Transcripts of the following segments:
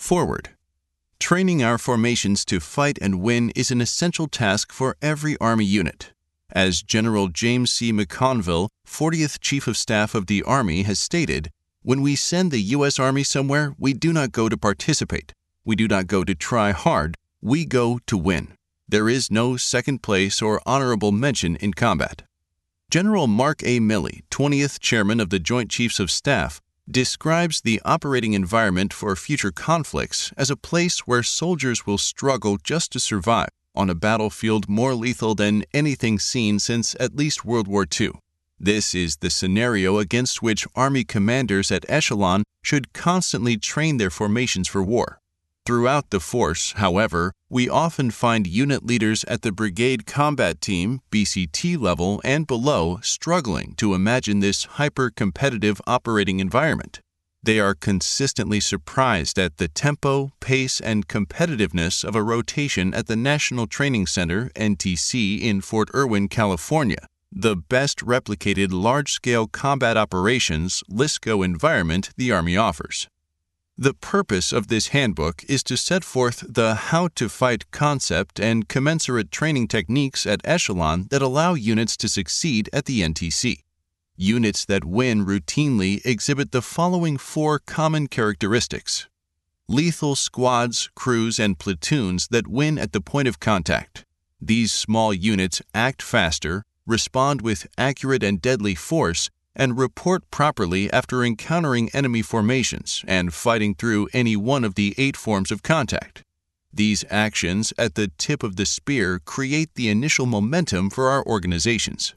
Forward. Training our formations to fight and win is an essential task for every Army unit. As General James C. McConville, 40th Chief of Staff of the Army, has stated, "When we send the U.S. Army somewhere, we do not go to participate. We do not go to try hard. We go to win. There is no second place or honorable mention in combat." General Mark A. Milley, 20th Chairman of the Joint Chiefs of Staff, describes the operating environment for future conflicts as a place where soldiers will struggle just to survive on a battlefield more lethal than anything seen since at least World War II. This is the scenario against which Army commanders at echelon should constantly train their formations for war. Throughout the force, however, we often find unit leaders at the Brigade Combat Team, BCT level, and below struggling to imagine this hyper-competitive operating environment. They are consistently surprised at the tempo, pace, and competitiveness of a rotation at the National Training Center, NTC, in Fort Irwin, California, the best replicated large-scale combat operations LSCO environment the Army offers. The purpose of this handbook is to set forth the how-to-fight concept and commensurate training techniques at echelon that allow units to succeed at the NTC. Units that win routinely exhibit the following 4 common characteristics: lethal squads, crews, and platoons that win at the point of contact. These small units act faster, respond with accurate and deadly force, and report properly after encountering enemy formations and fighting through any one of the 8 forms of contact. These actions at the tip of the spear create the initial momentum for our organizations.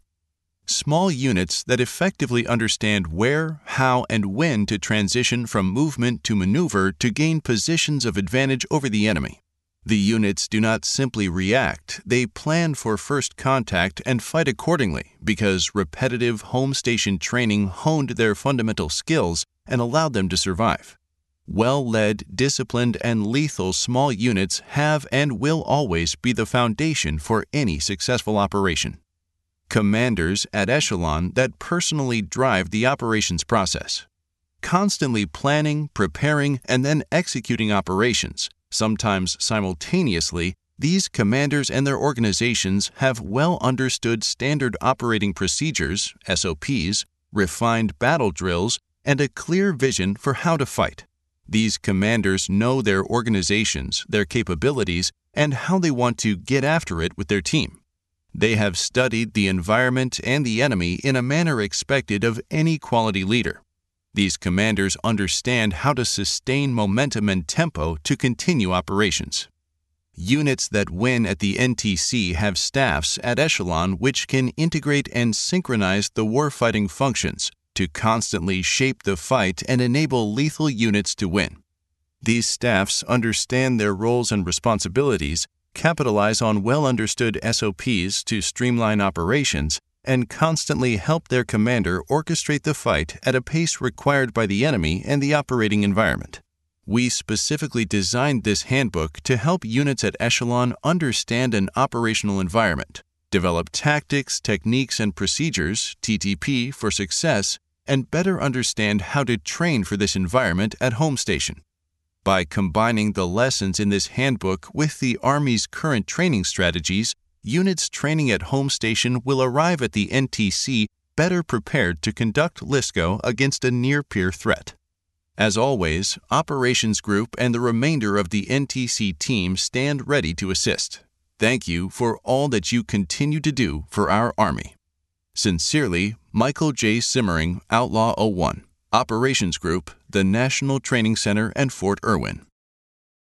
Small units that effectively understand where, how, and when to transition from movement to maneuver to gain positions of advantage over the enemy. The units do not simply react, they plan for first contact and fight accordingly because repetitive home station training honed their fundamental skills and allowed them to survive. Well-led, disciplined, and lethal small units have and will always be the foundation for any successful operation. Commanders at echelon that personally drive the operations process. Constantly planning, preparing, and then executing operations. Sometimes simultaneously, these commanders and their organizations have well understood standard operating procedures, SOPs, refined battle drills, and a clear vision for how to fight. These commanders know their organizations, their capabilities, and how they want to get after it with their team. They have studied the environment and the enemy in a manner expected of any quality leader. These commanders understand how to sustain momentum and tempo to continue operations. Units that win at the NTC have staffs at echelon which can integrate and synchronize the warfighting functions to constantly shape the fight and enable lethal units to win. These staffs understand their roles and responsibilities, capitalize on well-understood SOPs to streamline operations, and constantly help their commander orchestrate the fight at a pace required by the enemy and the operating environment. We specifically designed this handbook to help units at echelon understand an operational environment, develop tactics, techniques, and procedures, TTP, for success, and better understand how to train for this environment at home station. By combining the lessons in this handbook with the Army's current training strategies, units training at home station will arrive at the NTC better prepared to conduct LSCO against a near-peer threat. As always, Operations Group and the remainder of the NTC team stand ready to assist. Thank you for all that you continue to do for our Army. Sincerely, Michael J. Simmering, Outlaw 01, Operations Group, the National Training Center, and Fort Irwin.